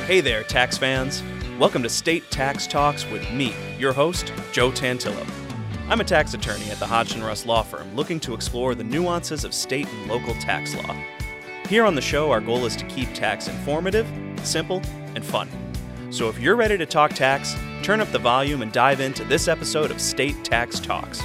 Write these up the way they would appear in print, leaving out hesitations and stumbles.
Hey there, tax fans. Welcome to State Tax Talks with me, your host, Joe Tantillo. I'm a tax attorney at the Hodgson Russ Law Firm looking to explore the nuances of state and local tax law. Here on the show, our goal is to keep tax informative, simple, and fun. So if you're ready to talk tax, turn up the volume and dive into this episode of State Tax Talks.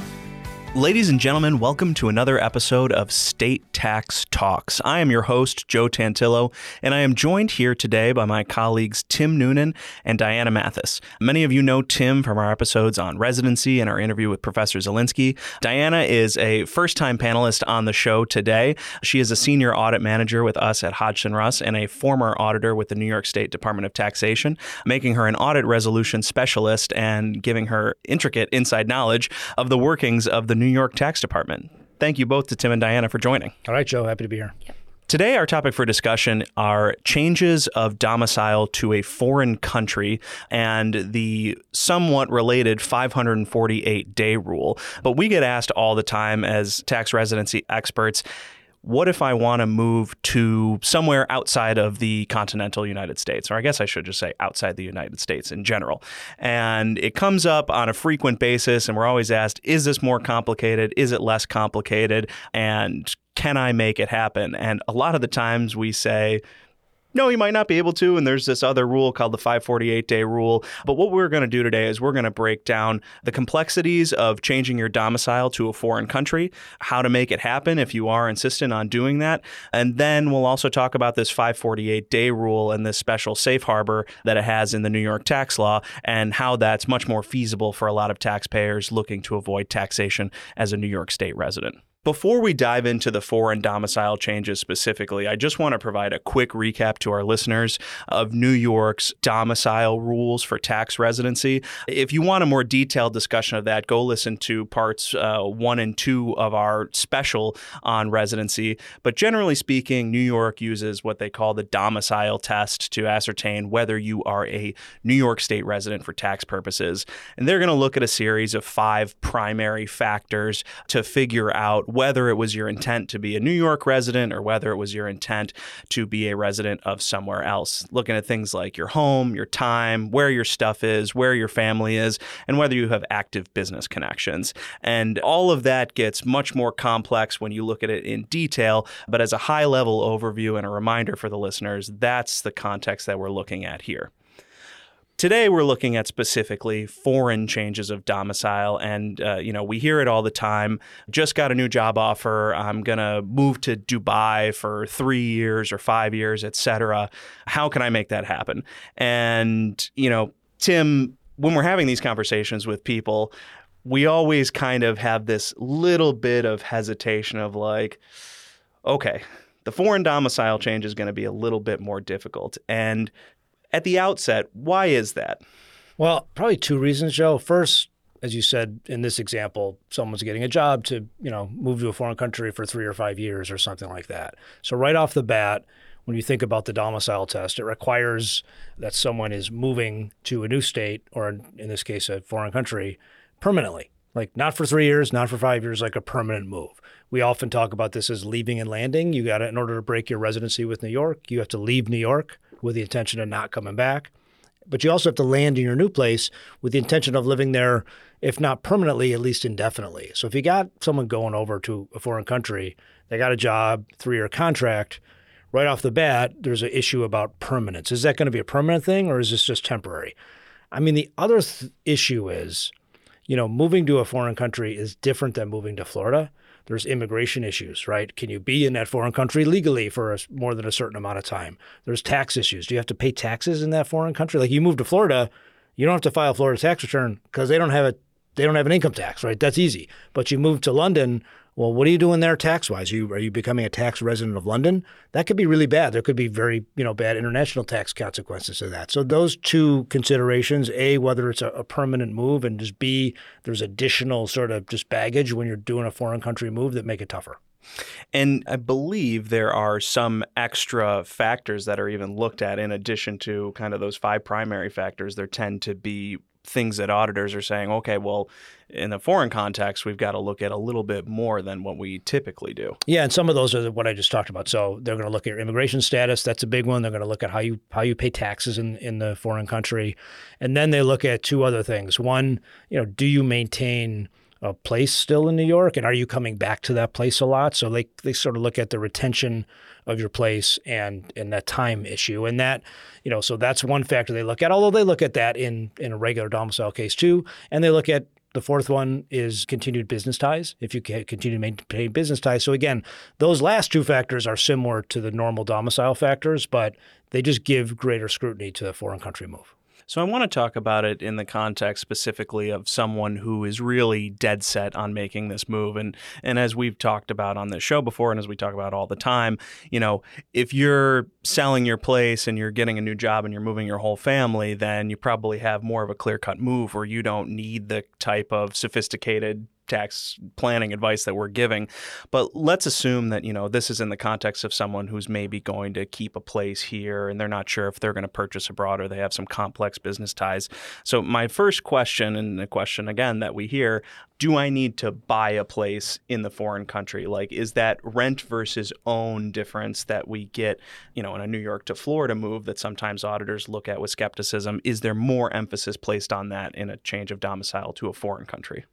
Ladies and gentlemen, welcome to another episode of State Tax Talks. I am your host, Joe Tantillo, and I am joined here today by my colleagues Tim Noonan and Diana Mathis. Many of you know Tim from our episodes on residency and our interview with Professor Zielinski. Diana is a first-time panelist on the show today. She is a senior audit manager with us at Hodgson Russ and a former auditor with the New York State Department of Taxation, making her an audit resolution specialist and giving her intricate inside knowledge of the workings of the New York Tax Department. Thank you both to Tim and Diana for joining. All right, Joe. Happy to be here. Yep. Today, our topic for discussion are changes of domicile to a foreign country and the somewhat related 548-day rule. But we get asked all the time as tax residency experts, what if I want to move to somewhere outside of the continental United States? Or I guess I should just say outside the United States in general. And it comes up on a frequent basis, and we're always asked, is this more complicated? Is it less complicated? And can I make it happen? And a lot of the times we say, no, you might not be able to, and there's this other rule called the 548-day rule. But what we're going to do today is we're going to break down the complexities of changing your domicile to a foreign country, how to make it happen if you are insistent on doing that, and then we'll also talk about this 548-day rule and this special safe harbor that it has in the New York tax law and how that's much more feasible for a lot of taxpayers looking to avoid taxation as a New York State resident. Before we dive into the foreign domicile changes specifically, I just want to provide a quick recap to our listeners of New York's domicile rules for tax residency. If you want a more detailed discussion of that, go listen to parts 1 and 2 of our special on residency. But generally speaking, New York uses what they call the domicile test to ascertain whether you are a New York State resident for tax purposes. And they're going to look at a series of 5 primary factors to figure out whether it was your intent to be a New York resident or whether it was your intent to be a resident of somewhere else. Looking at things like your home, your time, where your stuff is, where your family is, and whether you have active business connections. And all of that gets much more complex when you look at it in detail. But as a high-level overview and a reminder for the listeners, that's the context that we're looking at here. Today, we're looking at specifically foreign changes of domicile. And, we hear it all the time. Just got a new job offer. I'm going to move to Dubai for 3 years or 5 years, et cetera. How can I make that happen? And, Tim, when we're having these conversations with people, we always kind of have this little bit of hesitation of like, okay, the foreign domicile change is going to be a little bit more difficult. And at the outset, why is that? Well, probably 2 reasons, Joe. First, as you said, in this example, someone's getting a job to, move to a foreign country for 3 or 5 years or something like that. So right off the bat, when you think about the domicile test, it requires that someone is moving to a new state, or in this case, a foreign country, permanently. Like not for 3 years, not for 5 years, like a permanent move. We often talk about this as leaving and landing. You got to, in order to break your residency with New York, you have to leave New York with the intention of not coming back. But you also have to land in your new place with the intention of living there, if not permanently, at least indefinitely. So if you got someone going over to a foreign country, they got a job, 3-year contract, right off the bat, there's an issue about permanence. Is that going to be a permanent thing or is this just temporary? I mean, the other issue is, moving to a foreign country is different than moving to Florida. There's immigration issues, right? Can you be in that foreign country legally for more than a certain amount of time? There's tax issues. Do you have to pay taxes in that foreign country? Like you move to Florida, you don't have to file a Florida tax return because they don't have an income tax, right? That's easy. But you move to London, well, what are you doing there tax-wise? Are you becoming a tax resident of London? That could be really bad. There could be very, bad international tax consequences to that. So those 2 considerations, A, whether it's a permanent move, and just B, there's additional sort of just baggage when you're doing a foreign country move that make it tougher. And I believe there are some extra factors that are even looked at in addition to kind of those 5 primary factors. There tend to be things that auditors are saying, okay, well, in the foreign context, we've got to look at a little bit more than what we typically do. Yeah, and some of those are what I just talked about. So they're going to look at your immigration status. That's a big one. They're going to look at how you pay taxes in the foreign country. And then they look at two other things. One, do you maintain a place still in New York, and are you coming back to that place a lot? So they sort of look at the retention of your place and that time issue. And that, so that's one factor they look at, although they look at that in a regular domicile case too. And they look at the fourth one is continued business ties, if you can continue to maintain business ties. So again, those last two factors are similar to the normal domicile factors, but they just give greater scrutiny to the foreign country move. So I want to talk about it in the context specifically of someone who is really dead set on making this move. And as we've talked about on this show before, and as we talk about all the time, if you're selling your place and you're getting a new job and you're moving your whole family, then you probably have more of a clear-cut move where you don't need the type of sophisticated tax planning advice that we're giving. But let's assume that, this is in the context of someone who's maybe going to keep a place here and they're not sure if they're going to purchase abroad or they have some complex business ties. So my first question, and the question again that we hear, do I need to buy a place in the foreign country? Like, is that rent versus own difference that we get, in a New York to Florida move that sometimes auditors look at with skepticism? Is there more emphasis placed on that in a change of domicile to a foreign country?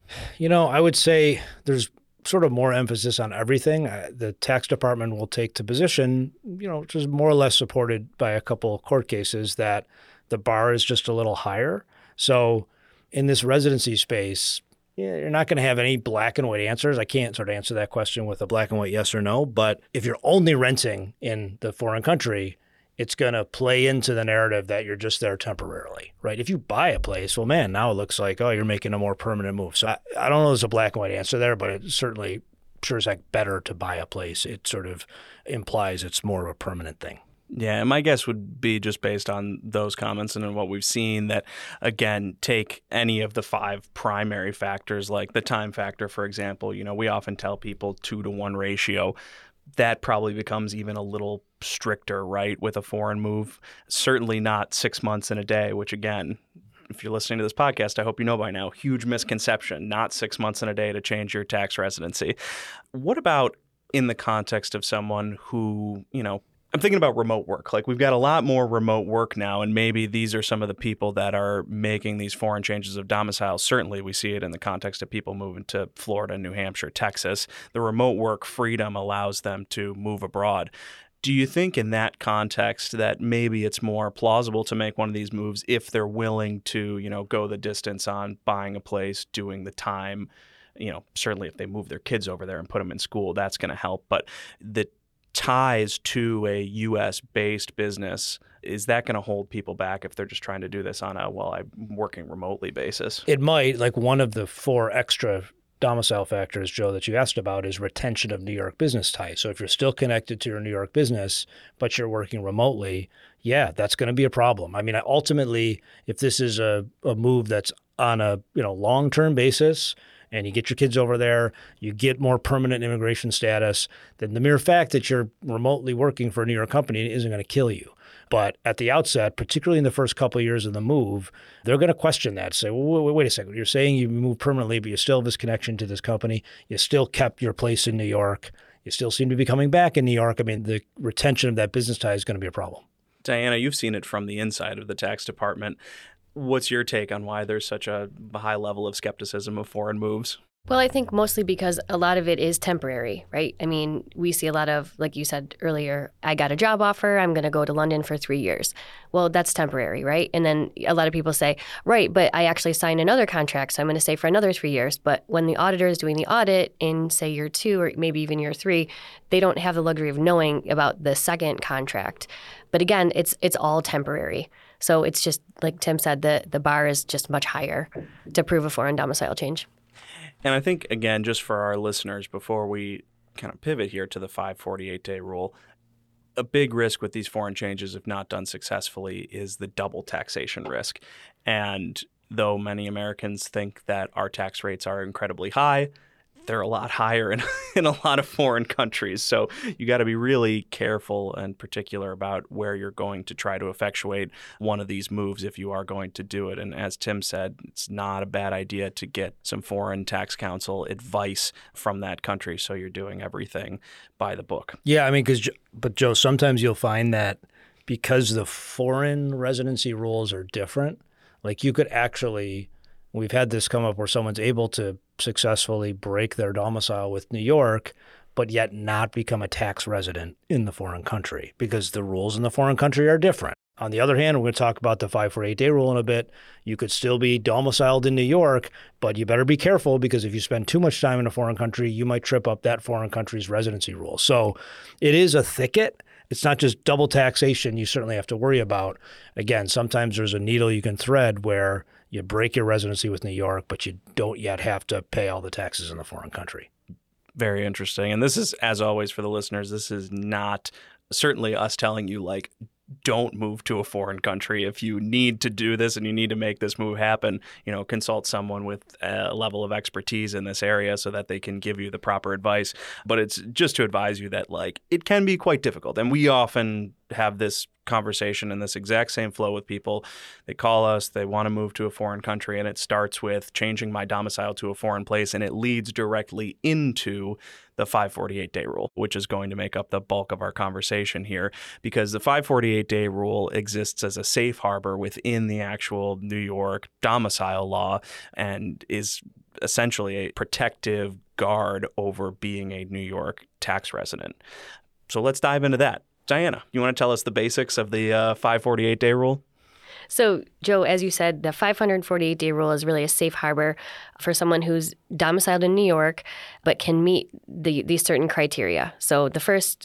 I would say there's sort of more emphasis on everything. The tax department will take the position, which is more or less supported by a couple of court cases, that the bar is just a little higher. So in this residency space, you're not going to have any black and white answers. I can't sort of answer that question with a black and white yes or no. But if you're only renting in the foreign country, it's going to play into the narrative that you're just there temporarily, right? If you buy a place, well, man, now it looks like, you're making a more permanent move. So I don't know there's a black and white answer there, but it certainly sure is like better to buy a place. It sort of implies it's more of a permanent thing. Yeah, and my guess would be just based on those comments and what we've seen that, again, take any of the 5 primary factors, like the time factor, for example. We often tell people 2-to-1 ratio. That probably becomes even a little stricter, right, with a foreign move. Certainly not 6 months and a day, which, again, if you're listening to this podcast, I hope you know by now, huge misconception, not 6 months and a day to change your tax residency. What about in the context of someone who, I'm thinking about remote work. Like, we've got a lot more remote work now, and maybe these are some of the people that are making these foreign changes of domicile. Certainly, we see it in the context of people moving to Florida, New Hampshire, Texas. The remote work freedom allows them to move abroad. Do you think in that context that maybe it's more plausible to make one of these moves if they're willing to, go the distance on buying a place, doing the time? Certainly if they move their kids over there and put them in school, that's going to help. But the ties to a U.S.-based business, is that going to hold people back if they're just trying to do this on I'm working remotely basis? It might. Like, one of the 4 extra domicile factors, Joe, that you asked about is retention of New York business ties. So if you're still connected to your New York business, but you're working remotely, that's going to be a problem. I mean, ultimately, if this is a move that's on a long-term basis, and you get your kids over there, you get more permanent immigration status, then the mere fact that you're remotely working for a New York company isn't going to kill you. But at the outset, particularly in the first couple of years of the move, they're going to question that. Say, wait a second, you're saying you moved permanently, but you still have this connection to this company. You still kept your place in New York. You still seem to be coming back in New York. I mean, the retention of that business tie is going to be a problem. Diana, you've seen it from the inside of the tax department. What's your take on why there's such a high level of skepticism of foreign moves? Well, I think mostly because a lot of it is temporary, right? I mean, we see a lot of, like you said earlier, I got a job offer, I'm going to go to London for 3 years. Well, that's temporary, right? And then a lot of people say, right, but I actually signed another contract, so I'm going to stay for another 3 years. But when the auditor is doing the audit in, say, year 2 or maybe even year 3, they don't have the luxury of knowing about the second contract. But again, it's all temporary. So it's just, like Tim said, the bar is just much higher to prove a foreign domicile change. And I think, again, just for our listeners, before we kind of pivot here to the 548-day rule, a big risk with these foreign changes, if not done successfully, is the double taxation risk. And though many Americans think that our tax rates are incredibly high, they're a lot higher in a lot of foreign countries. So you got to be really careful and particular about where you're going to try to effectuate one of these moves if you are going to do it. And as Tim said, it's not a bad idea to get some foreign tax counsel advice from that country so you're doing everything by the book. Yeah, I mean, but Joe, sometimes you'll find that because the foreign residency rules are different, like you could actually, we've had this come up where someone's able to successfully break their domicile with New York, but yet not become a tax resident in the foreign country because the rules in the foreign country are different. On the other hand, we're going to talk about the 548-day rule in a bit. You could still be domiciled in New York, but you better be careful because if you spend too much time in a foreign country, you might trip up that foreign country's residency rule. So it is a thicket. It's not just double taxation you certainly have to worry about. Again, sometimes there's a needle you can thread where you break your residency with New York, but you don't yet have to pay all the taxes in the foreign country. Very interesting. And this is, as always, for the listeners, this is not certainly us telling you, like, don't move to a foreign country. If you need to do this and you need to make this move happen, consult someone with a level of expertise in this area so that they can give you the proper advice. But it's just to advise you that, like, it can be quite difficult. And we often have this conversation and this exact same flow with people. They call us, they want to move to a foreign country, and it starts with changing my domicile to a foreign place, and it leads directly into the 548-day rule, which is going to make up the bulk of our conversation here, because the 548-day rule exists as a safe harbor within the actual New York domicile law and is essentially a protective guard over being a New York tax resident. So let's dive into that. Diana, you want to tell us the basics of the 548-day rule? So, Joe, as you said, the 548-day rule is really a safe harbor for someone who's domiciled in New York but can meet these certain criteria. So the first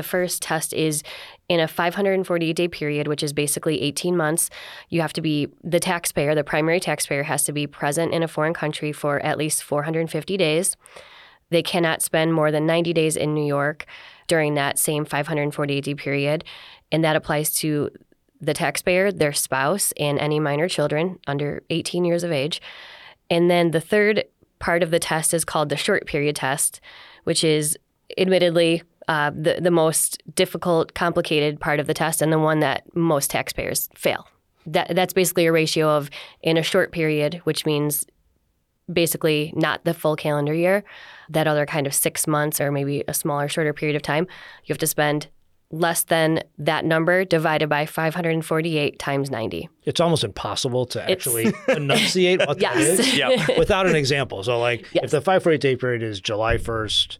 test is in a 548-day period, which is basically 18 months, you have to be the taxpayer, the primary taxpayer has to be present in a foreign country for at least 450 days. They cannot spend more than 90 days in New York during that same 548-day period, and that applies to the taxpayer, their spouse, and any minor children under 18 years of age. And then the third part of the test is called the short period test, which is admittedly the most difficult, complicated part of the test and the one that most taxpayers fail. That's basically a ratio of in a short period, which means basically not the full calendar year, that other kind of 6 months or maybe a smaller, shorter period of time, you have to spend less than that number divided by 548 times 90. It's almost impossible to actually enunciate what that is without an example. So if the 548-day period is July 1st,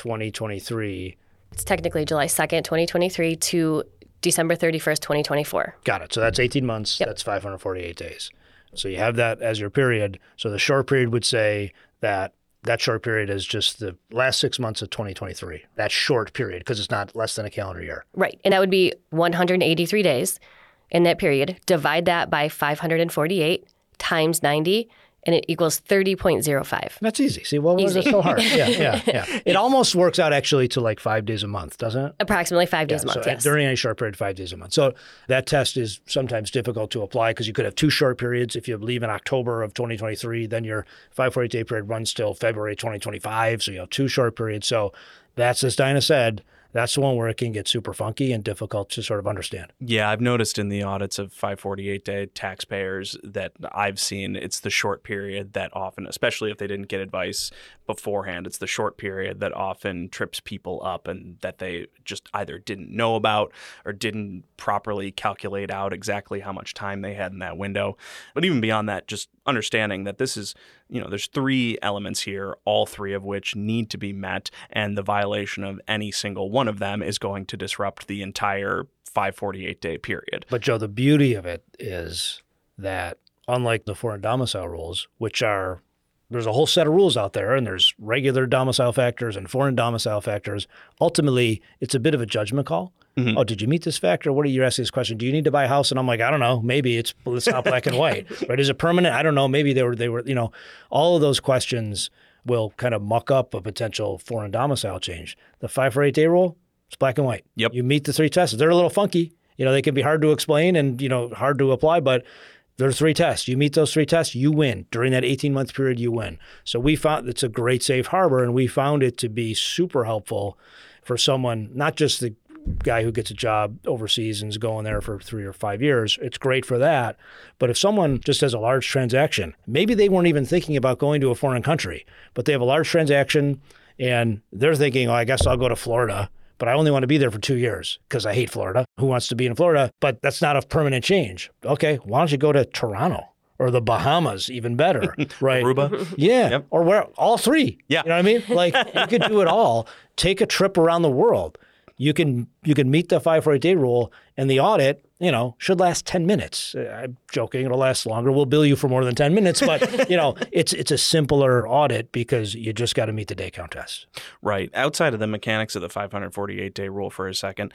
2023. It's technically July 2nd, 2023 to December 31st, 2024. Got it. So that's 18 months. Yep. That's 548 days. So you have that as your period. So the short period would say that short period is just the last 6 months of 2023. That short period, because it's not less than a calendar year. Right. And that would be 183 days in that period. Divide that by 548 times 90, and it equals 30.05. That's easy. See, what was it so hard? Yeah. It almost works out actually to like 5 days a month, doesn't it? Approximately 5 days a month, so yes. During any short period, 5 days a month. So that test is sometimes difficult to apply because you could have 2 short periods. If you leave in October of 2023, then your 548-day period runs till February 2025. So you have 2 short periods. So that's, as Dinah said, that's the one where it can get super funky and difficult to sort of understand. Yeah, I've noticed in the audits of 548-day taxpayers that I've seen, it's the short period that often, especially if they didn't get advice beforehand, it's the short period that often trips people up and that they just either didn't know about or didn't properly calculate out exactly how much time they had in that window. But even beyond that, just understanding that this is, there's 3 elements here, all 3 of which need to be met, and the violation of any single one of them is going to disrupt the entire 548-day period. But Joe, the beauty of it is that unlike the foreign domicile rules, which are, there's a whole set of rules out there, and there's regular domicile factors and foreign domicile factors. Ultimately, it's a bit of a judgment call. Mm-hmm. Oh, did you meet this factor? What are you asking this question? Do you need to buy a house? And I'm like, I don't know. Maybe it's not black and white. Right? Is it permanent? I don't know. Maybe they were, all of those questions will kind of muck up a potential foreign domicile change. The 548-day rule, it's black and white. Yep. You meet the 3 tests. They're a little funky. They can be hard to explain and, hard to apply, but There are 3 tests. You meet those 3 tests, you win. During that 18-month period, you win. So we found it's a great safe harbor, and we found it to be super helpful for someone, not just the guy who gets a job overseas and is going there for 3 or 5 years. It's great for that. But if someone just has a large transaction, maybe they weren't even thinking about going to a foreign country, but they have a large transaction and they're thinking, oh, I guess I'll go to Florida, but I only want to be there for 2 years because I hate Florida. Who wants to be in Florida? But that's not a permanent change. Okay, why don't you go to Toronto or the Bahamas, even better, right? Aruba? Yeah, Yep. or where all 3. Yeah. You know what I mean? Like you could do it all. Take a trip around the world. You can meet the 548-day rule, and the audit, should last 10 minutes. I'm joking; it'll last longer. We'll bill you for more than 10 minutes, but it's a simpler audit because you just got to meet the day count test. Right. Outside of the mechanics of the 548-day rule for a second,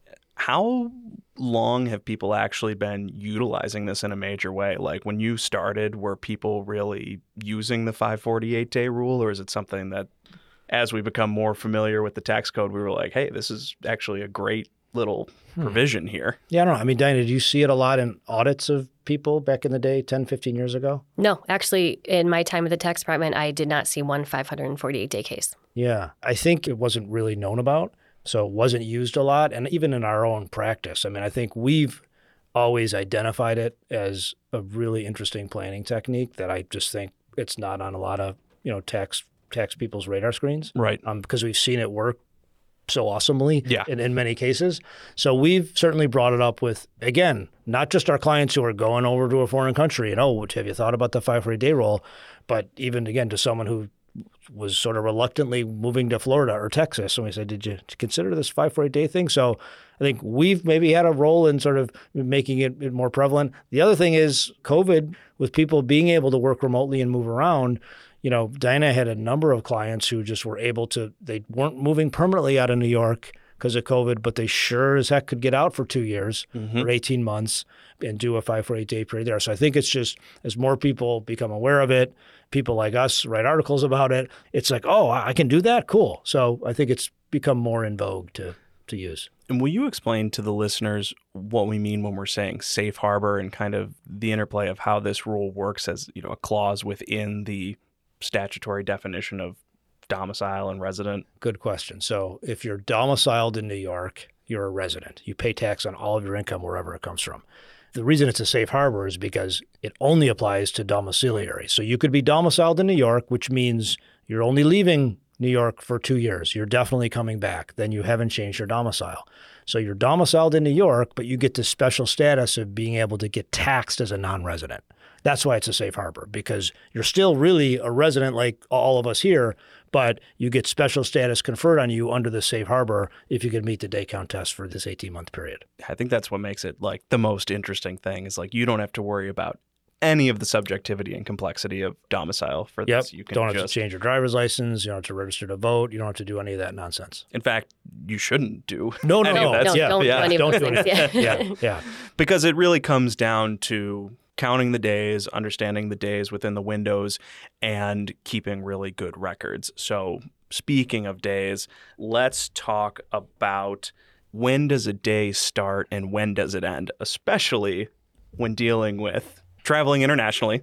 how long have people actually been utilizing this in a major way? Like when you started, were people really using the 548-day rule, or is it something that as we become more familiar with the tax code, we were like, hey, this is actually a great little provision here? Yeah, I don't know. I mean, Diana, did you see it a lot in audits of people back in the day, 10, 15 years ago? No, actually, in my time at the tax department, I did not see one 548-day case. Yeah, I think it wasn't really known about, so it wasn't used a lot. And even in our own practice, I mean, I think we've always identified it as a really interesting planning technique that I just think it's not on a lot of, tax people's radar screens. Right. Because we've seen it work so awesomely Yeah. in many cases. So we've certainly brought it up with, again, not just our clients who are going over to a foreign country and, have you thought about the 548-day rule? But even, again, to someone who was sort of reluctantly moving to Florida or Texas. And we said, did you consider this 548-day thing? So I think we've maybe had a role in sort of making it more prevalent. The other thing is COVID, with people being able to work remotely and move around. Diana had a number of clients who just were able to, they weren't moving permanently out of New York because of COVID, but they sure as heck could get out for 2 years or 18 months and do a 548-day period there. So I think it's just, as more people become aware of it, people like us write articles about it, it's like, oh, I can do that? Cool. So I think it's become more in vogue to use. And will you explain to the listeners what we mean when we're saying safe harbor and kind of the interplay of how this rule works as, a clause within the statutory definition of domicile and resident? Good question. So if you're domiciled in New York, you're a resident. You pay tax on all of your income wherever it comes from. The reason it's a safe harbor is because it only applies to domiciliary. So you could be domiciled in New York, which means you're only leaving New York for 2 years. You're definitely coming back. Then you haven't changed your domicile. So you're domiciled in New York, but you get this special status of being able to get taxed as a non-resident. That's why it's a safe harbor, because you're still really a resident like all of us here, but you get special status conferred on you under the safe harbor if you can meet the day count test for this 18-month period. I think that's what makes it like the most interesting thing is like you don't have to worry about any of the subjectivity and complexity of domicile for this. You can don't have to change your driver's license. You don't have to register to vote. You don't have to do any of that nonsense. In fact, you shouldn't do No. any of that. Don't do any of those do things. Yeah. Because it really comes down to counting the days, understanding the days within the windows, and keeping really good records. So speaking of days, let's talk about when does a day start and when does it end, especially when dealing with traveling internationally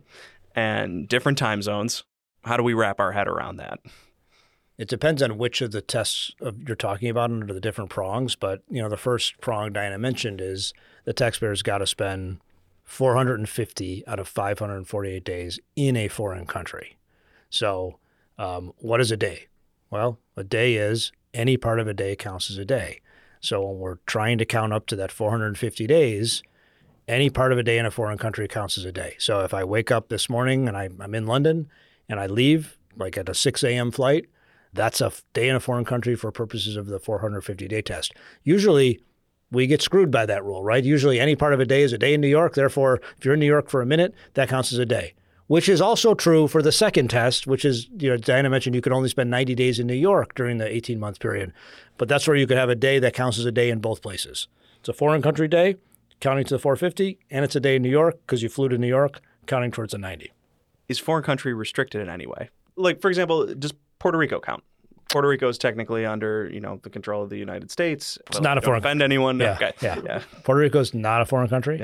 and different time zones. How do we wrap our head around that? It depends on which of the tests you're talking about under the different prongs. But, the first prong Diana mentioned is the taxpayer's got to spend 450 out of 548 days in a foreign country. So what is a day? Well, a day is any part of a day counts as a day. So when we're trying to count up to that 450 days, any part of a day in a foreign country counts as a day. So if I wake up this morning and I'm in London and I leave like at a 6 a.m. flight, that's a day in a foreign country for purposes of the 450-day test. Usually we get screwed by that rule, right? Usually any part of a day is a day in New York. Therefore, if you're in New York for a minute, that counts as a day, which is also true for the second test, which is, Diana mentioned you could only spend 90 days in New York during the 18-month period. But that's where you could have a day that counts as a day in both places. It's a foreign country day, counting to the 450, and it's a day in New York because you flew to New York, counting towards a 90. Is foreign country restricted in any way? Like, for example, does Puerto Rico count? Puerto Rico is technically under, the control of the United States. It's not a foreign country. Offend anyone? Yeah, Okay. Yeah. Puerto Rico is not a foreign country. Yeah.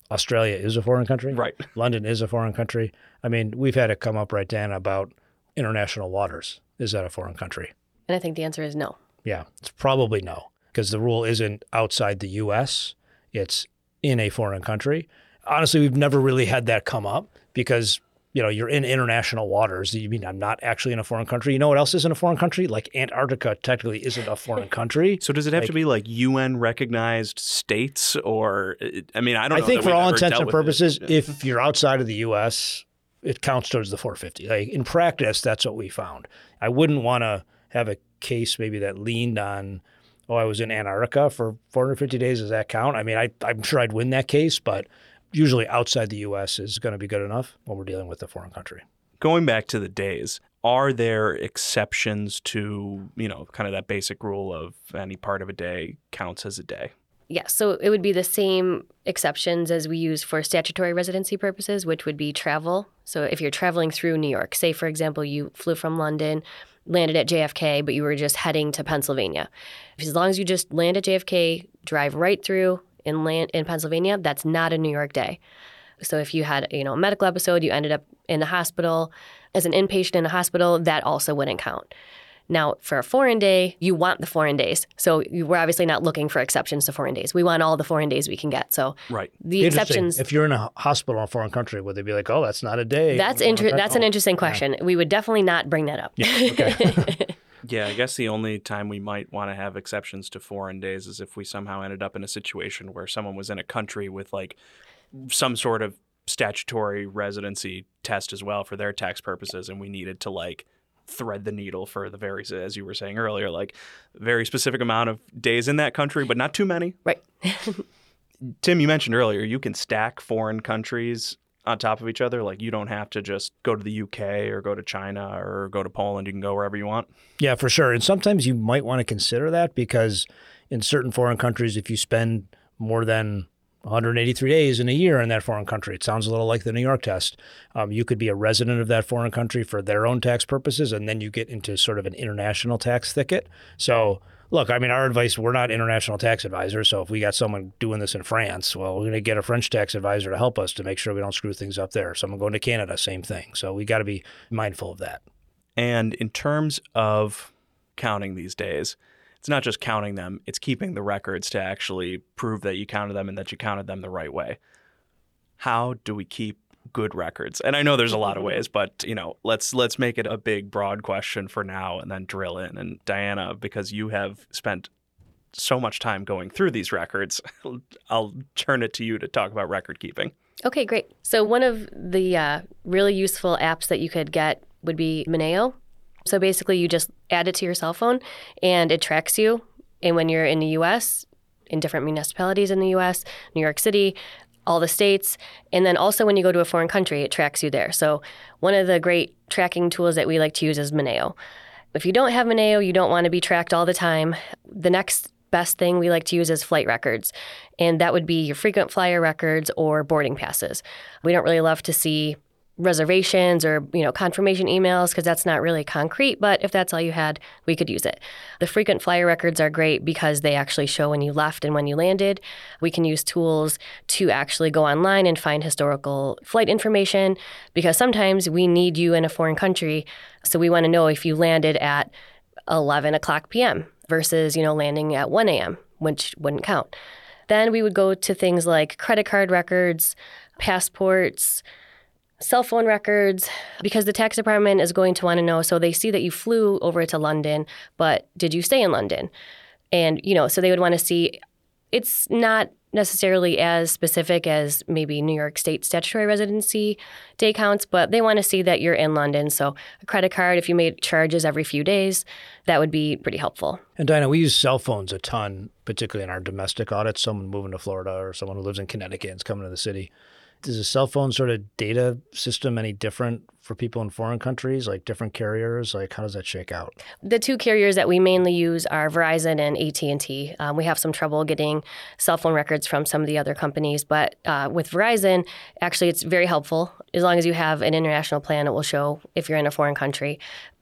Australia is a foreign country. Right. London is a foreign country. I mean, we've had it come up, right, Dan, about international waters. Is that a foreign country? And I think the answer is no. Yeah, it's probably no, because the rule isn't outside the U.S., it's in a foreign country. Honestly, we've never really had that come up because, you're in international waters. You mean I'm not actually in a foreign country? You know what else isn't a foreign country? Like Antarctica technically isn't a foreign country. So does it have to be like UN recognized states or, I mean, I don't know. I think that for we've all ever intents dealt and with purposes, it. if you're outside of the U.S., it counts towards the 450. Like in practice, that's what we found. I wouldn't want to have a case maybe that leaned on, I was in Antarctica for 450 days. Does that count? I mean, I'm sure I'd win that case, but usually outside the U.S. is going to be good enough when we're dealing with a foreign country. Going back to the days, are there exceptions to, kind of that basic rule of any part of a day counts as a day? Yeah, so it would be the same exceptions as we use for statutory residency purposes, which would be travel. So if you're traveling through New York, say, for example, you flew from London, landed at JFK, but you were just heading to Pennsylvania. As long as you just land at JFK, drive right through and land in Pennsylvania, that's not a New York day. So if you had, a medical episode, you ended up in the hospital as an inpatient in a hospital, that also wouldn't count. Now, for a foreign day, you want the foreign days. So we're obviously not looking for exceptions to foreign days. We want all the foreign days we can get. So right. The exceptions. If you're in a hospital in a foreign country, would they be like, that's not a day? That's an interesting question. Yeah. We would definitely not bring that up. Yeah, okay. Yeah, I guess the only time we might want to have exceptions to foreign days is if we somehow ended up in a situation where someone was in a country with like some sort of statutory residency test as well for their tax purposes, and we needed to like thread the needle for the very, as you were saying earlier, like very specific amount of days in that country, but not too many. Right. Tim, you mentioned earlier, you can stack foreign countries on top of each other. Like you don't have to just go to the UK or go to China or go to Poland. You can go wherever you want. Yeah, for sure. And sometimes you might want to consider that because in certain foreign countries, if you spend more than 183 days in a year in that foreign country. It sounds a little like the New York test. You could be a resident of that foreign country for their own tax purposes, and then you get into sort of an international tax thicket. So, look, I mean, our advice, we're not international tax advisors, so if we got someone doing this in France, well, we're going to get a French tax advisor to help us to make sure we don't screw things up there. Someone going to Canada, same thing. So we got to be mindful of that. And in terms of counting these days, it's not just counting them, it's keeping the records to actually prove that you counted them and that you counted them the right way. How do we keep good records? And I know there's a lot of ways, but let's make it a big, broad question for now and then drill in. And Diana, because you have spent so much time going through these records, I'll turn it to you to talk about record keeping. Okay, great. So one of the really useful apps that you could get would be Moneo. So basically, you just add it to your cell phone, and it tracks you. And when you're in the U.S., in different municipalities in the U.S., New York City, all the states, and then also when you go to a foreign country, it tracks you there. So one of the great tracking tools that we like to use is Moneo. If you don't have Moneo, you don't want to be tracked all the time. The next best thing we like to use is flight records, and that would be your frequent flyer records or boarding passes. We don't really love to see reservations or confirmation emails because that's not really concrete, but if that's all you had, we could use it. The frequent flyer records are great because they actually show when you left and when you landed. We can use tools to actually go online and find historical flight information because sometimes we need you in a foreign country, so we want to know if you landed at 11 o'clock p.m. versus landing at 1 a.m., which wouldn't count. Then we would go to things like credit card records, passports, cell phone records, because the tax department is going to want to know. So they see that you flew over to London, but did you stay in London? And, so they would want to see, it's not necessarily as specific as maybe New York State statutory residency day counts, but they want to see that you're in London. So a credit card, if you made charges every few days, that would be pretty helpful. And Diana, we use cell phones a ton, particularly in our domestic audits, someone moving to Florida or someone who lives in Connecticut and is coming to the city. Is a cell phone sort of data system any different for people in foreign countries, like different carriers? Like, how does that shake out? The two carriers that we mainly use are Verizon and AT&T. We have some trouble getting cell phone records from some of the other companies, but with Verizon, actually, it's very helpful. As long as you have an international plan, it will show if you're in a foreign country. But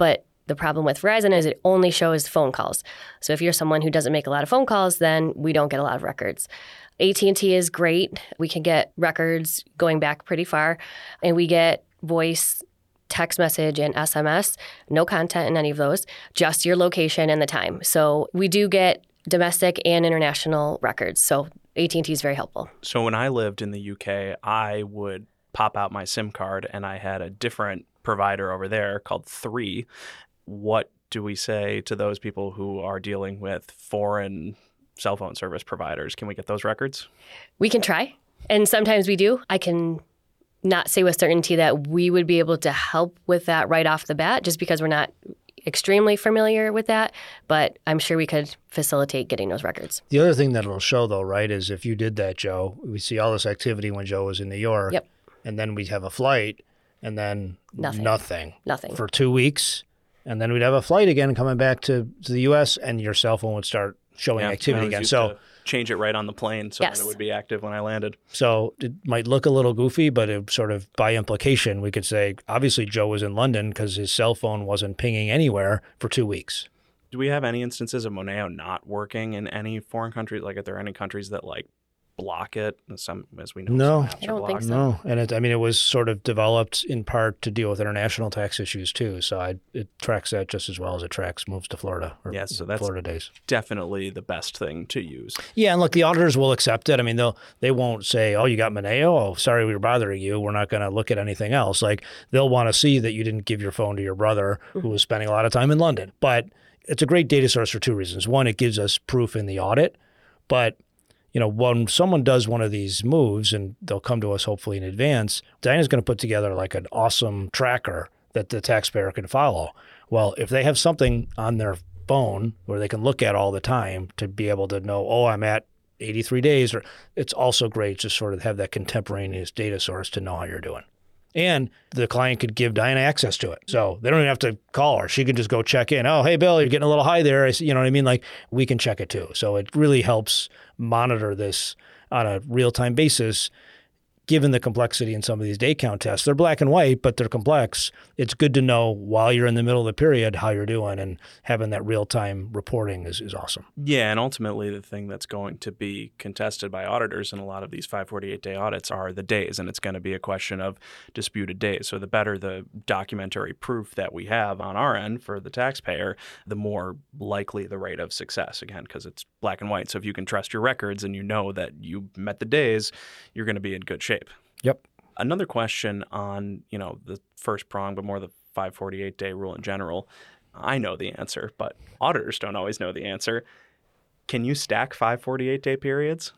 The problem with Verizon is it only shows phone calls. So if you're someone who doesn't make a lot of phone calls, then we don't get a lot of records. AT&T is great. We can get records going back pretty far, and we get voice, text message, and SMS. No content in any of those, just your location and the time. So we do get domestic and international records. So AT&T is very helpful. So when I lived in the UK, I would pop out my SIM card, and I had a different provider over there called 3. What do we say to those people who are dealing with foreign cell phone service providers? Can we get those records? We can try, and sometimes we do. I can not say with certainty that we would be able to help with that right off the bat, just because we're not extremely familiar with that, but I'm sure we could facilitate getting those records. The other thing that it'll show, though, right, is if you did that, Joe, we see all this activity when Joe was in New York, Yep. and then we'd have a flight, and then nothing for 2 weeks, and then we'd have a flight again coming back to the U.S., and your cell phone would start showing activity again. So change it right on the plane so Yes. that it would be active when I landed. So it might look a little goofy, but it sort of by implication, we could say, obviously Joe was in London because his cell phone wasn't pinging anywhere for 2 weeks. Do we have any instances of Moneo not working in any foreign countries? Like, are there any countries that like block it? Some, as we know, No. some apps I are don't think blocked. so. No, and it was sort of developed in part to deal with international tax issues too. So it tracks that just as well as it tracks moves to Florida or Yes, so that's Florida days. definitely the best thing to use. Yeah, and look, the auditors will accept it. I mean, they won't say, "Oh, you got Moneo? Oh, sorry, we were bothering you. We're not going to look at anything else." Like they'll want to see that you didn't give your phone to your brother who was spending a lot of time in London. But it's a great data source for 2 reasons. One, it gives us proof in the audit, but when someone does one of these moves, and they'll come to us hopefully in advance, Diana's going to put together like an awesome tracker that the taxpayer can follow. Well, if they have something on their phone where they can look at all the time to be able to know, oh, I'm at 83 days, or it's also great to sort of have that contemporaneous data source to know how you're doing. And the client could give Diana access to it. So they don't even have to call her. She can just go check in. Oh, hey, Bill, you're getting a little high there. You know what I mean? Like we can check it too. So it really helps monitor this on a real-time basis. Given the complexity in some of these day count tests, they're black and white, but they're complex. It's good to know while you're in the middle of the period how you're doing, and having that real-time reporting is awesome. Yeah, and ultimately the thing that's going to be contested by auditors in a lot of these 548-day audits are the days, and it's going to be a question of disputed days. So the better the documentary proof that we have on our end for the taxpayer, the more likely the rate of success, again, because it's black and white. So if you can trust your records and you know that you met the days, you're going to be in good shape. Yep. Another question on, the first prong, but more the 548-day rule in general. I know the answer, but auditors don't always know the answer. Can you stack 548-day periods?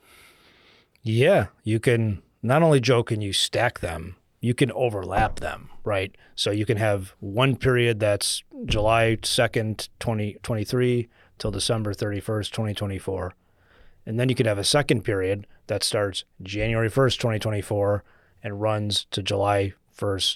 Yeah, you can. Not only, Joe, can you stack them, you can overlap them, right? So you can have one period that's July 2nd, 2023 till December 31st, 2024. And then you could have a second period that starts January 1st, 2024 and runs to July 1st,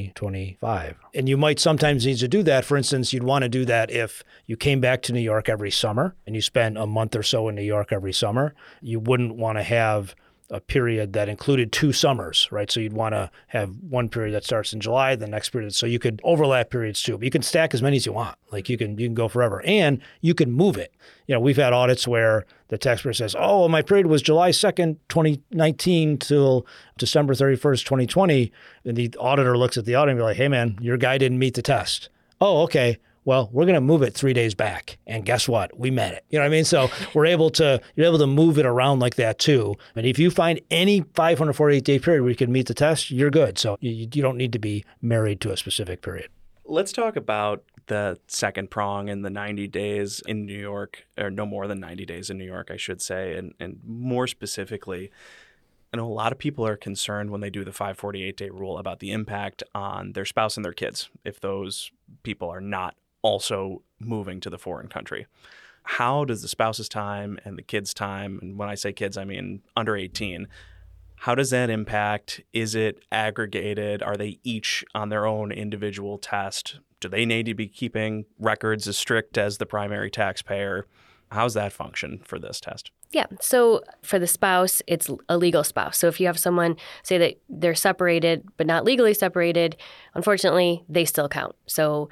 2025. And you might sometimes need to do that. For instance, you'd want to do that if you came back to New York every summer and you spent a month or so in New York every summer. You wouldn't want to have a period that included 2 summers, right? So you'd want to have one period that starts in July, the next period. So you could overlap periods too, but you can stack as many as you want. Like you can go forever, and you can move it. We've had audits where the taxpayer says, oh, well, my period was July 2nd, 2019 till December 31st, 2020. And the auditor looks at the audit and be like, hey man, your guy didn't meet the test. Oh, okay. Well, we're going to move it 3 days back. And guess what? We met it. You know what I mean? So you're able to move it around like that too. And if you find any 548-day period where you can meet the test, you're good. So you don't need to be married to a specific period. Let's talk about the second prong in the 90 days in New York, or no more than 90 days in New York, I should say. And more specifically, I know a lot of people are concerned when they do the 548-day rule about the impact on their spouse and their kids if those people are not also moving to the foreign country. How does the spouse's time and the kids' time, and when I say kids, I mean under 18, how does that impact? Is it aggregated? Are they each on their own individual test? Do they need to be keeping records as strict as the primary taxpayer? How's that function for this test? Yeah. So for the spouse, it's a legal spouse. So if you have someone say that they're separated but not legally separated, unfortunately, they still count. So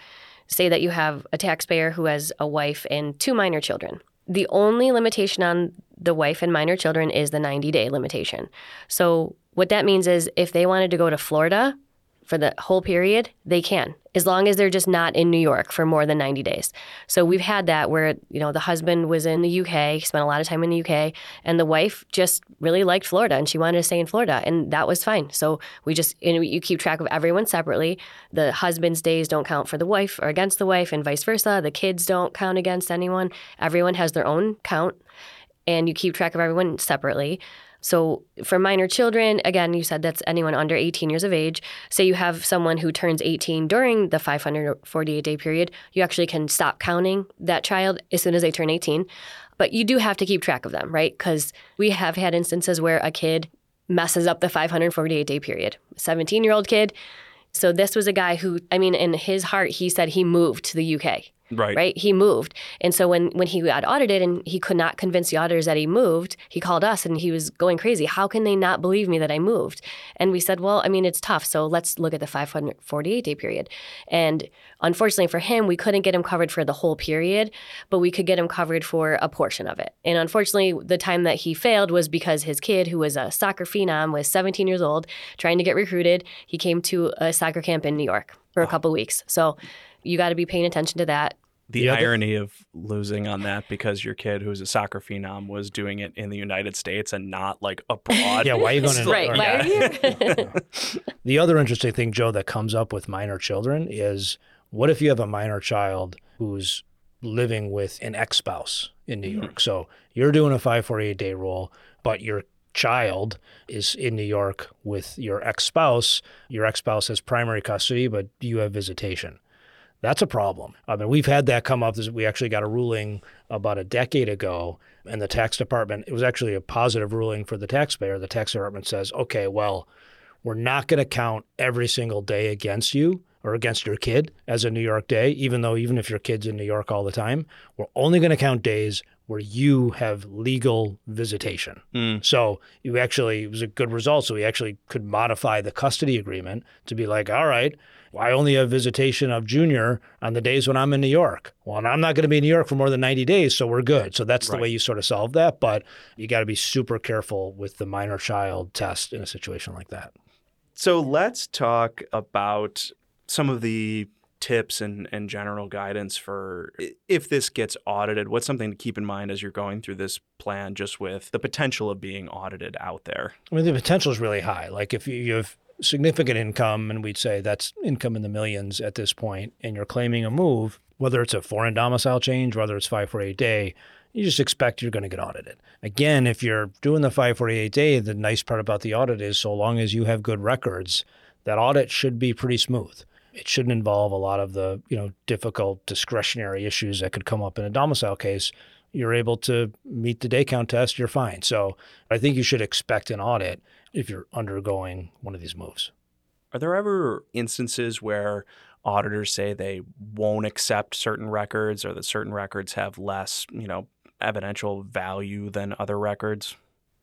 say that you have a taxpayer who has a wife and 2 minor children. The only limitation on the wife and minor children is the 90-day limitation. So what that means is if they wanted to go to Florida for the whole period, they can, as long as they're just not in New York for more than 90 days. So we've had that where, the husband was in the UK, spent a lot of time in the UK, and the wife just really liked Florida and she wanted to stay in Florida, and that was fine. So we just, you keep track of everyone separately. The husband's days don't count for the wife or against the wife, and vice versa. The kids don't count against anyone. Everyone has their own count, and you keep track of everyone separately. So for minor children, again, you said that's anyone under 18 years of age. Say you have someone who turns 18 during the 548-day period, you actually can stop counting that child as soon as they turn 18. But you do have to keep track of them, right? Because we have had instances where a kid messes up the 548-day period. 17-year-old kid. So this was a guy who, in his heart, he said he moved to the UK. Right. He moved. And so when he got audited and he could not convince the auditors that he moved, he called us and he was going crazy. How can they not believe me that I moved? And we said, well, it's tough. So let's look at the 548-day period. And unfortunately for him, we couldn't get him covered for the whole period, but we could get him covered for a portion of it. And unfortunately, the time that he failed was because his kid, who was a soccer phenom, was 17 years old, trying to get recruited. He came to a soccer camp in New York for a couple weeks. So you got to be paying attention to that. The irony of losing on that because your kid, who's a soccer phenom, was doing it in the United States and not like abroad. Yeah, why are you going to? Right, why are you here? The other interesting thing, Joe, that comes up with minor children is what if you have a minor child who's living with an ex-spouse in New York? So you're doing a 548-day rule, but your child is in New York with your ex-spouse. Your ex-spouse has primary custody, but you have visitation. That's a problem. We've had that come up. We actually got a ruling about a decade ago, and the tax department, it was actually a positive ruling for the taxpayer. The tax department says, okay, well, we're not going to count every single day against you or against your kid as a New York day, even if your kid's in New York all the time. We're only going to count days where you have legal visitation. So it was a good result. So we actually could modify the custody agreement to be like, all right, I only have visitation of Junior on the days when I'm in New York. Well, and I'm not going to be in New York for more than 90 days, so we're good. So that's the way you sort of solve that. But you got to be super careful with the minor child test in a situation like that. So let's talk about some of the tips and general guidance for if this gets audited. What's something to keep in mind as you're going through this plan, just with the potential of being audited out there? The potential is really high. Like if you have significant income, and we'd say that's income in the millions at this point, and you're claiming a move, whether it's a foreign domicile change, whether it's 548-day, you just expect you're going to get audited. Again, if you're doing the 548-day, the nice part about the audit is so long as you have good records, that audit should be pretty smooth. It shouldn't involve a lot of the difficult discretionary issues that could come up in a domicile case. You're able to meet the day count test, you're fine. So I think you should expect an audit if you're undergoing one of these moves. Are there ever instances where auditors say they won't accept certain records, or that certain records have less, evidential value than other records?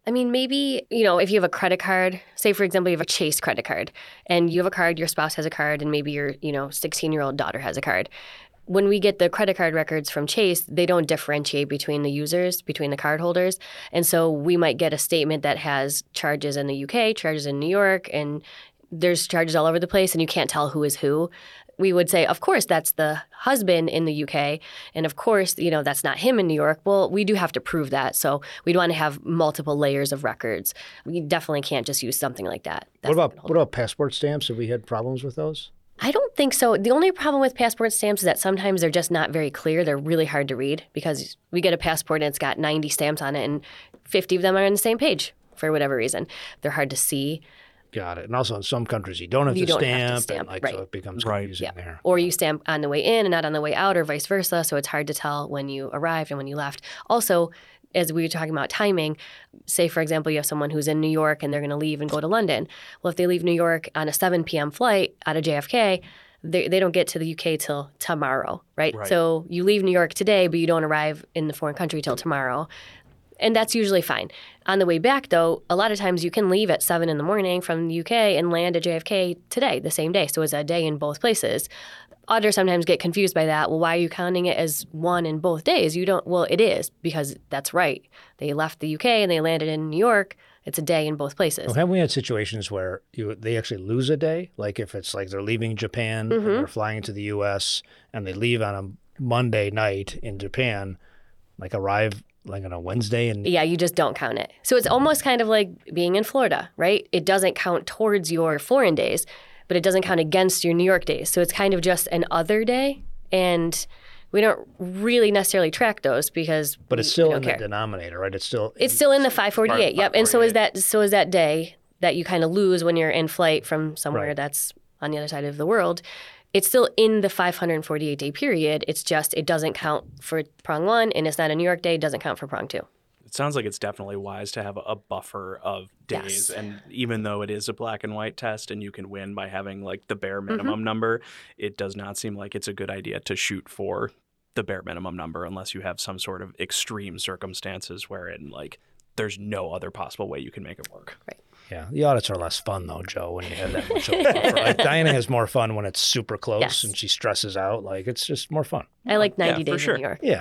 Maybe, if you have a credit card, say, for example, you have a Chase credit card, and you have a card, your spouse has a card, and maybe your, 16-year-old daughter has a card. When we get the credit card records from Chase, they don't differentiate between the users, between the card holders. And so we might get a statement that has charges in the UK, charges in New York, and there's charges all over the place, and you can't tell who is who. We would say, of course, that's the husband in the UK. And of course, that's not him in New York. Well, we do have to prove that. So we'd want to have multiple layers of records. We definitely can't just use something like that. What about passport stamps? Have we had problems with those? I don't think so. The only problem with passport stamps is that sometimes they're just not very clear. They're really hard to read because we get a passport and it's got 90 stamps on it and 50 of them are on the same page for whatever reason. They're hard to see. Got it. And also in some countries you don't have to stamp. Right. So it becomes confusing there. Or you stamp on the way in and not on the way out, or vice versa. So it's hard to tell when you arrived and when you left. Also, as we were talking about timing, say, for example, you have someone who's in New York and they're going to leave and go to London. Well, if they leave New York on a 7 p.m. flight out of JFK, they don't get to the UK till tomorrow, right? So you leave New York today, but you don't arrive in the foreign country till tomorrow. And that's usually fine. On the way back, though, a lot of times you can leave at 7 in the morning from the UK and land at JFK today, the same day. So it's a day in both places. auditors sometimes get confused by that. Well, why are you counting it as one in both days? You don't. Well, it is because that's right. They left the UK and they landed in New York. It's a day in both places. Well, haven't we had situations where they actually lose a day? Like if it's like they're leaving Japan and they're flying into the U.S. and they leave on a Monday night in Japan, like arrive like on a Wednesday and Yeah, you just don't count it. So it's almost kind of like being in Florida, right? It doesn't count towards your foreign days, but it doesn't count against your New York days. So it's kind of just an other day, and we don't really necessarily track those because But it's still we don't in care. the denominator, right? It's still in the 548. Yep. And so is that day that you kind of lose when you're in flight from somewhere Right. that's on the other side of the world. It's still in the 548-day period. It's just it doesn't count for prong one, and it's not a New York day. It doesn't count for prong two. It sounds like it's definitely wise to have a buffer of days. Yes. And even though it is a black and white test and you can win by having like the bare minimum number, it does not seem like it's a good idea to shoot for the bare minimum number unless you have some sort of extreme circumstances wherein like there's no other possible way you can make it work. Right. Yeah, the audits are less fun though, Joe, when you have that much of a buffer. Like, Diana has more fun when it's super close Yes. and she stresses out. Like it's just more fun. I like 90 for days sure. in New York. Yeah.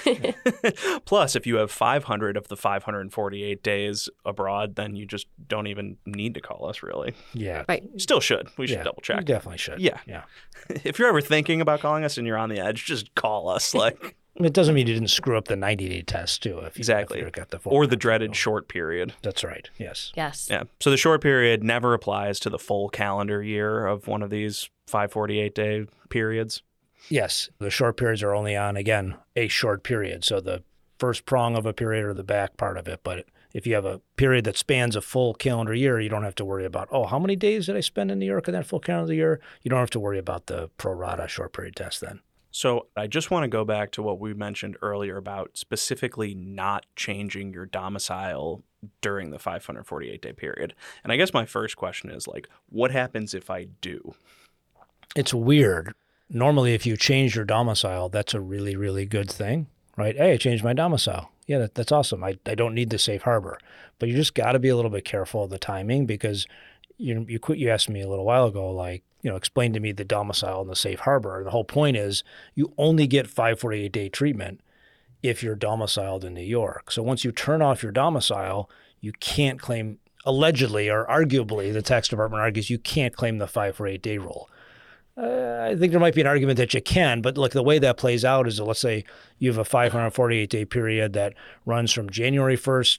Plus, if you have 500 of the 548 days abroad, then you just don't even need to call us, really. Yeah. Right. Still should. We should Yeah. double You check. definitely should. Yeah. Yeah. If you're ever thinking about calling us and you're on the edge, just call us. Like It doesn't mean you didn't screw up the 90-day test too. If you, exactly. If you got the Or the dreaded short period. That's right. Yes. Yes. Yeah. So the short period never applies to the full calendar year of one of these 548-day periods. Yes. The short periods are only on, again, a short period. So the first prong of a period or the back part of it. But if you have a period that spans a full calendar year, you don't have to worry about, how many days did I spend in New York in that full calendar year? You don't have to worry about the pro rata short period test then. So I just want to go back to what we mentioned earlier about specifically not changing your domicile during the 548-day period. And I guess my first question is like, what happens if I do? It's weird. Normally, if you change your domicile, that's a really, really good thing, right? Hey, I changed my domicile. Yeah, that's awesome. I don't need the safe harbor. But you just got to be a little bit careful of the timing because you asked me a little while ago, like, explain to me the domicile and the safe harbor. And the whole point is you only get 548-day treatment if you're domiciled in New York. So once you turn off your domicile, you can't claim, allegedly or arguably, the tax department argues you can't claim the 548-day rule. I think there might be an argument that you can, but look, the way that plays out is, let's say you have a 548-day period that runs from January 1st,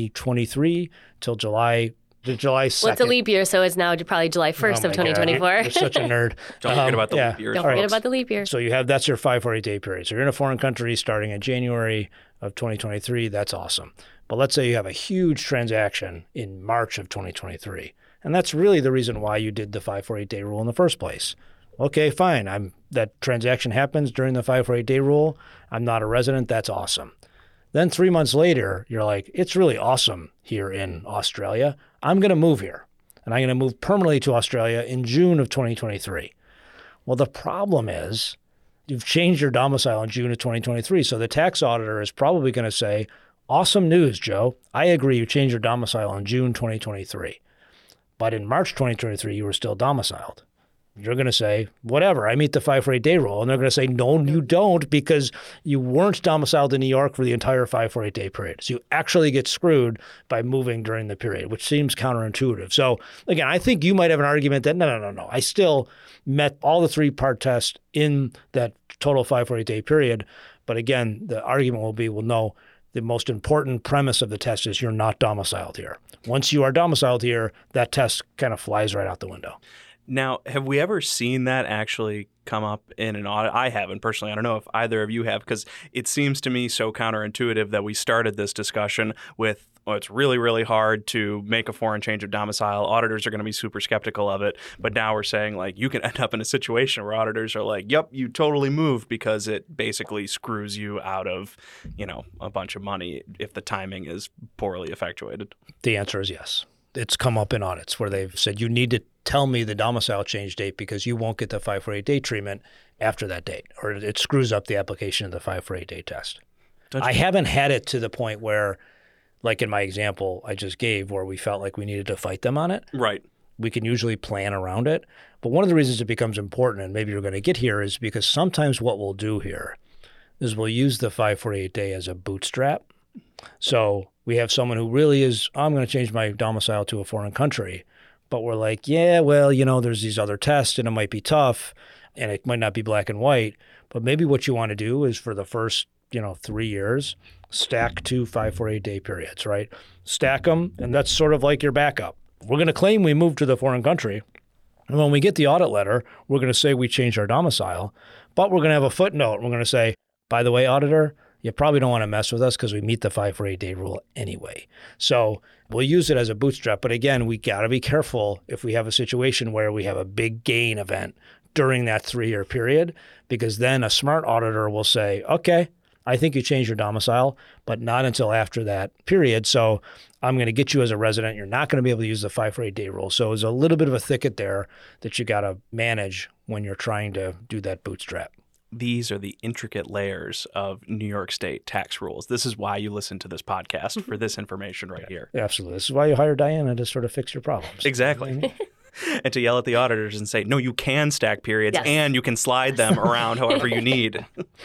2023 till July 2nd. Well, it's a leap year, so it's now probably July 1st of 2024. You're such a nerd. Don't forget about the yeah. leap year. Don't All forget right. about the leap year. So that's your 548-day period. So you're in a foreign country starting in January of 2023. That's awesome. But let's say you have a huge transaction in March of 2023. And that's really the reason why you did the 548-day rule in the first place. Okay, fine. That transaction happens during the 548-day rule. I'm not a resident. That's awesome. Then 3 months later, you're like, it's really awesome here in Australia. I'm going to move here. And I'm going to move permanently to Australia in June of 2023. Well, the problem is you've changed your domicile in June of 2023. So the tax auditor is probably going to say, awesome news, Joe. I agree you changed your domicile in June 2023. But in March 2023, you were still domiciled. You're going to say, whatever, I meet the 548-day rule. And they're going to say, no, you don't, because you weren't domiciled in New York for the entire 548-day period. So you actually get screwed by moving during the period, which seems counterintuitive. So again, I think you might have an argument that, no. I still met all the three-part test in that total 548-day period. But again, the argument will be, well, no, the most important premise of the test is you're not domiciled here. Once you are domiciled here, that test kind of flies right out the window. Now, have we ever seen that actually come up in an audit? I haven't personally. I don't know if either of you have, because it seems to me so counterintuitive that we started this discussion with, it's really, really hard to make a foreign change of domicile. Auditors are going to be super skeptical of it. But now we're saying, like, you can end up in a situation where auditors are like, yep, you totally moved, because it basically screws you out of, a bunch of money if the timing is poorly effectuated. The answer is yes. It's come up in audits where they've said you need to tell me the domicile change date because you won't get the 548-day treatment after that date, or it screws up the application of the 548-day test. I haven't had it to the point where, like in my example I just gave, where we felt like we needed to fight them on it. Right. we can usually plan around it. But one of the reasons it becomes important, and maybe you're going to get here, is because sometimes what we'll do here is we'll use the 548 day as a bootstrap. So we have someone who really is, I'm going to change my domicile to a foreign country. But we're like, yeah, well, there's these other tests and it might be tough and it might not be black and white. But maybe what you want to do is for the first, 3 years, stack 2 548 day periods, right? Stack them, and that's sort of like your backup. We're going to claim we moved to the foreign country. And when we get the audit letter, we're going to say we changed our domicile, but we're going to have a footnote. We're going to say, by the way, auditor, you probably don't want to mess with us because we meet the 548 day rule anyway. So we'll use it as a bootstrap. But again, we got to be careful if we have a situation where we have a big gain event during that 3-year period, because then a smart auditor will say, okay, I think you changed your domicile, but not until after that period. So I'm going to get you as a resident. You're not going to be able to use the 548 day rule. So there's a little bit of a thicket there that you got to manage when you're trying to do that bootstrap. These are the intricate layers of New York State tax rules. This is why you listen to this podcast, for this information right here. Absolutely. This is why you hire Diana to sort of fix your problems. Exactly. And to yell at the auditors and say, no, you can stack periods and you can slide them around however you need.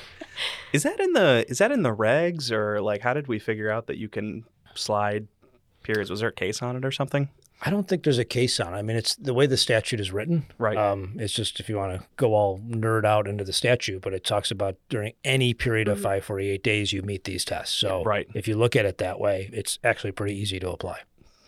Is that in the regs, or like how did we figure out that you can slide periods? Was there a case on it or something? I don't think there's a case on it. I mean, it's the way the statute is written. Right. It's just if you want to go all nerd out into the statute, but it talks about during any period of 548 days, you meet these tests. So if you look at it that way, it's actually pretty easy to apply.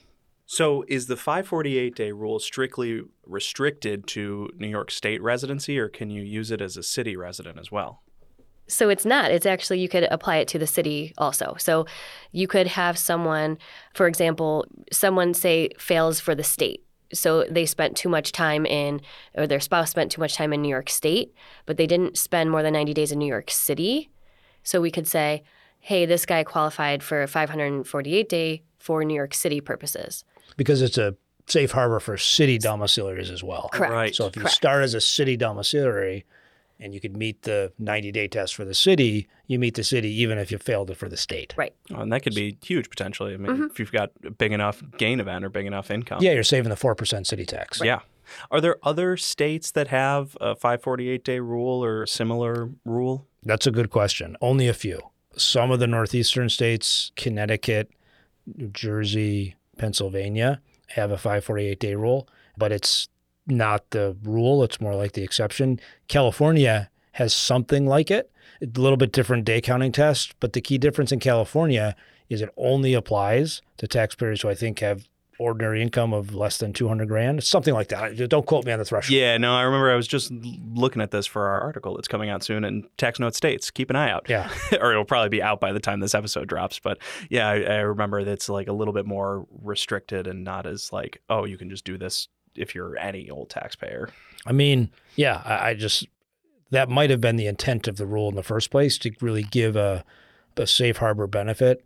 So is the 548-day rule strictly restricted to New York State residency, or can you use it as a city resident as well? So it's not. It's actually, you could apply it to the city also. So you could have someone, for example, someone say fails for the state. So they spent too much time or their spouse spent too much time in New York State, but they didn't spend more than 90 days in New York City. So we could say, hey, this guy qualified for a 548-day for New York City purposes. Because it's a safe harbor for city domiciliaries as well. Correct. Right. So if you start as a city domiciliary and you could meet the 90-day test for the city, you meet the city even if you failed it for the state. Right. Oh, and that could be huge potentially. I mean, if you've got a big enough gain event or big enough income. Yeah, you're saving the 4% city tax. Yeah. Are there other states that have a 548-day rule or a similar rule? That's a good question. Only a few. Some of the northeastern states, Connecticut, New Jersey, Pennsylvania, have a 548-day rule, but it's not the rule. It's more like the exception. California has something like it. It's a little bit different day counting test, but the key difference in California is it only applies to taxpayers who I think have ordinary income of less than $200,000. It's something like that. Don't quote me on the threshold. Yeah, no, I remember I was just looking at this for our article that's coming out soon, and Tax Note states, keep an eye out. Yeah. Or it'll probably be out by the time this episode drops. But yeah, I remember that's like a little bit more restricted and not as like, oh, you can just do this if you're any old taxpayer. I mean, yeah, I just, that might have been the intent of the rule in the first place, to really give a safe harbor benefit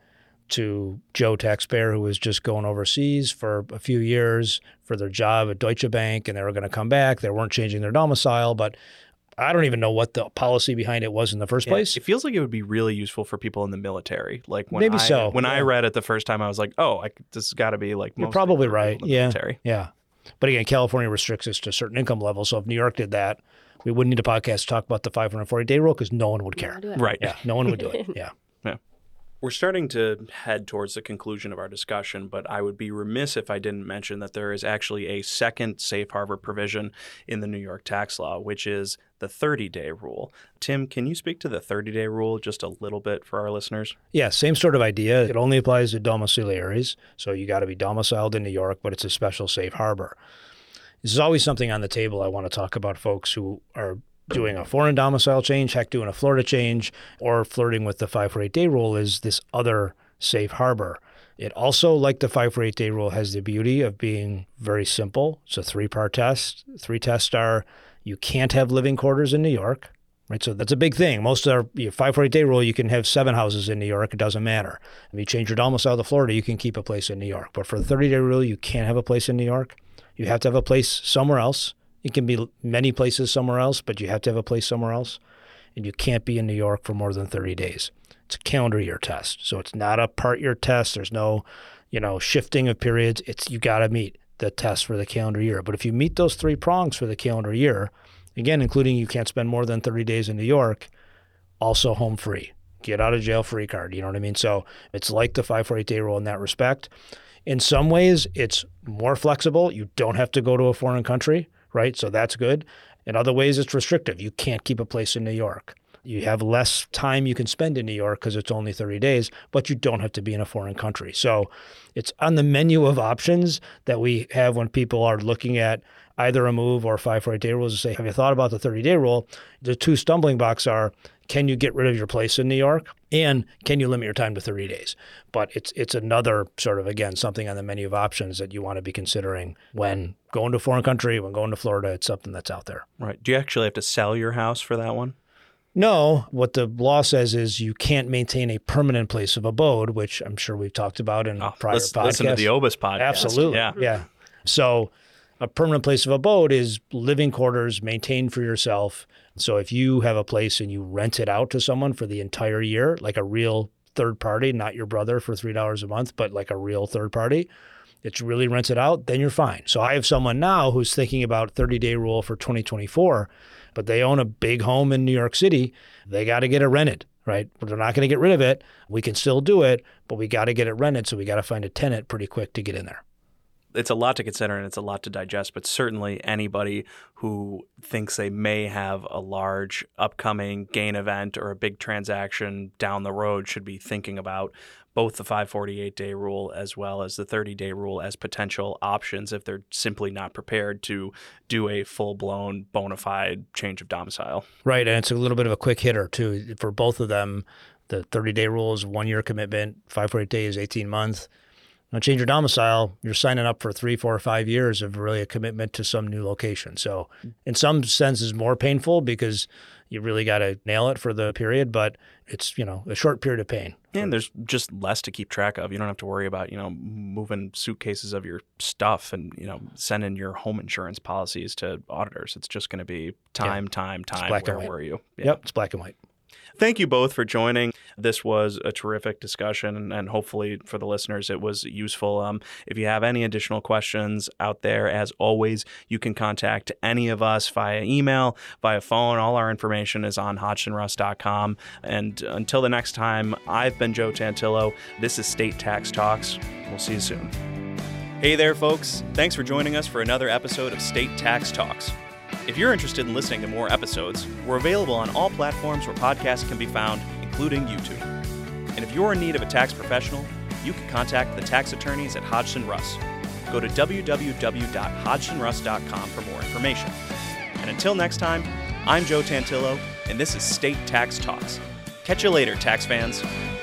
to Joe taxpayer who was just going overseas for a few years for their job at Deutsche Bank, and they were going to come back. They weren't changing their domicile, but I don't even know what the policy behind it was in the first place. It feels like it would be really useful for people in the military. Like when Maybe so. When I read it the first time, I was like, oh, this has got to be like most. You're probably right. Yeah. Military. Yeah. But again, California restricts us to a certain income level. So if New York did that, we wouldn't need a podcast to talk about the 540-day rule because no one would care. Right. Yeah. No one would do it. Yeah. Yeah. We're starting to head towards the conclusion of our discussion, but I would be remiss if I didn't mention that there is actually a second safe harbor provision in the New York tax law, which is the 30-day rule. Tim, can you speak to the 30-day rule just a little bit for our listeners? Yeah, same sort of idea. It only applies to domiciliaries, so you got to be domiciled in New York, but it's a special safe harbor. This is always something on the table I want to talk about folks who are doing a foreign domicile change, heck, doing a Florida change, or flirting with the 548-day rule is this other safe harbor. It also, like the 548-day rule, has the beauty of being very simple. It's a 3-part test. 3 tests are you can't have living quarters in New York, right? So that's a big thing. Most of our 548-day rule, you can have 7 houses in New York. It doesn't matter. If you change your domicile to Florida, you can keep a place in New York. But for the 30-day rule, you can't have a place in New York. You have to have a place somewhere else. It can be many places somewhere else, but you have to have a place somewhere else. And you can't be in New York for more than 30 days. It's a calendar year test. So it's not a part year test. There's no, shifting of periods. You got to meet the test for the calendar year. But if you meet those 3 prongs for the calendar year, again, including you can't spend more than 30 days in New York, also home free, get out of jail free card. You know what I mean? So it's like the 548-day rule in that respect. In some ways, it's more flexible. You don't have to go to a foreign country, right? So that's good. In other ways, it's restrictive. You can't keep a place in New York. You have less time you can spend in New York because it's only 30 days, but you don't have to be in a foreign country. So it's on the menu of options that we have when people are looking at either a move or 548-day rules to say, have you thought about the 30-day rule? The 2 stumbling blocks are, can you get rid of your place in New York? And can you limit your time to 30 days? But it's another sort of, again, something on the menu of options that you want to be considering when going to a foreign country, when going to Florida. It's something that's out there. Right. Do you actually have to sell your house for that one? No. What the law says is you can't maintain a permanent place of abode, which I'm sure we've talked about in prior podcasts. Listen to the Obis podcast. Absolutely. Yeah. So a permanent place of abode is living quarters maintained for yourself. So if you have a place and you rent it out to someone for the entire year, like a real third party, not your brother for $3 a month, but like a real third party, it's really rented out, then you're fine. So I have someone now who's thinking about 30-day rule for 2024, but they own a big home in New York City. They got to get it rented, right? But they're not going to get rid of it. We can still do it, but we got to get it rented. So we got to find a tenant pretty quick to get in there. It's a lot to consider and it's a lot to digest, but certainly anybody who thinks they may have a large upcoming gain event or a big transaction down the road should be thinking about both the 548-day rule as well as the 30-day rule as potential options if they're simply not prepared to do a full-blown bona fide change of domicile. Right, and it's a little bit of a quick hitter too. For both of them, the 30-day rule is 1-year commitment, 548-day is 18 months. Now, change your domicile, you're signing up for 3, 4, or 5 years of really a commitment to some new location. So in some sense, it's more painful because you really got to nail it for the period, but it's, a short period of pain. And there's just less to keep track of. You don't have to worry about, moving suitcases of your stuff and, sending your home insurance policies to auditors. It's just going to be time. Where were you? Yeah. Yep, it's black and white. Thank you both for joining. This was a terrific discussion, and hopefully for the listeners, it was useful. If you have any additional questions out there, as always, you can contact any of us via email, via phone. All our information is on hodgsonruss.com. And until the next time, I've been Joe Tantillo. This is State Tax Talks. We'll see you soon. Hey there, folks. Thanks for joining us for another episode of State Tax Talks. If you're interested in listening to more episodes, we're available on all platforms where podcasts can be found, including YouTube. And if you're in need of a tax professional, you can contact the tax attorneys at Hodgson Russ. Go to www.hodgsonruss.com for more information. And until next time, I'm Joe Tantillo, and this is State Tax Talks. Catch you later, tax fans.